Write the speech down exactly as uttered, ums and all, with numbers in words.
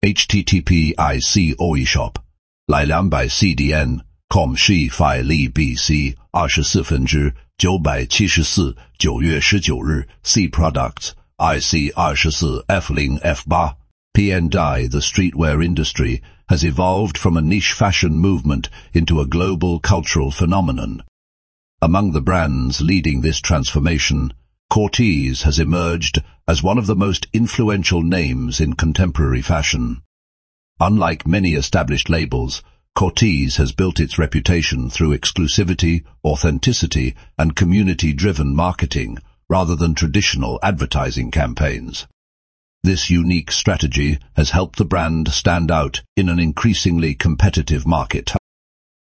H T T P I C O E shop 来两百 C D N com 十一 Phi Li B C 二十四分之九百七十四九月十九日 C Products I C 二十四 F 零 F 八 P N Dai. The streetwear industry has evolved from a niche fashion movement into a global cultural phenomenon. Among the brands leading this transformation, Cortez has emerged as one of the most influential names in contemporary fashion. Unlike many established labels, Cortez has built its reputation through exclusivity, authenticity, and community-driven marketing, rather than traditional advertising campaigns. This unique strategy has helped the brand stand out in an increasingly competitive market.